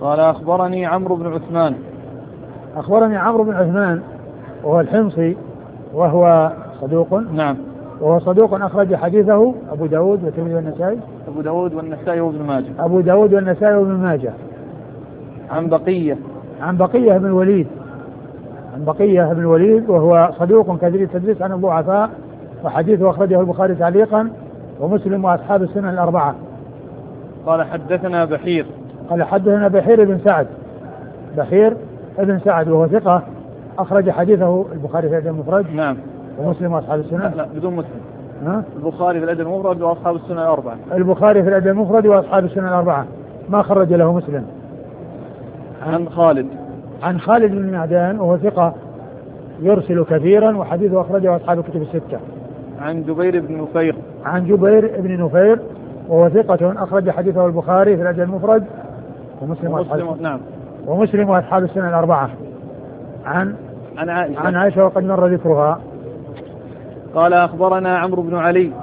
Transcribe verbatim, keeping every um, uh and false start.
قال أخبرني عمرو بن عثمان. أخبرني عمرو بن عثمان وهو الحمصي وهو صدوق. نعم. وهو صدوق أخرج حديثه أبو داود والترمذي والنسائي. أبو داود والنسائي وابن ماجه. أبو داود والنسائي وابن ماجه. عن بقية. عن بقية بن الوليد. عن بقية بن الوليد وهو صدوق كثير التدليس عن الضعفاء، وحديثه أخرجه البخاري تعليقا ومسلم وأصحاب السنن الأربعة. قال حدثنا بحير. قال حدثنا بحير بن سعد. بحير ابن سعد وهو ثقة أخرج حديثه البخاري في الأدب المفرد. نعم. ومسلم وأصحاب السنن. لا, لا بدون مسلم. ها؟ البخاري في الأدب المفرد وأصحاب السنن الأربعة. البخاري في الأدب المفرد وأصحاب السنن الأربعة ما خرج له مسلم. عن خالد. عن خالد بن معدان وهو ثقة يرسل كثيرا وحديثه أخرجه أصحاب الكتب الستة. عن جبير بن نفير. عن جبير بن نفير وهو ثقة أخرج حديثه البخاري في الأدب المفرد ومسلم وأصحاب نعم. ومسلم وأصحاب السنن الأربعة. عن عن عائشة. عن عائشة وقد مر ذكرها. قال أخبرنا عمرو بن علي.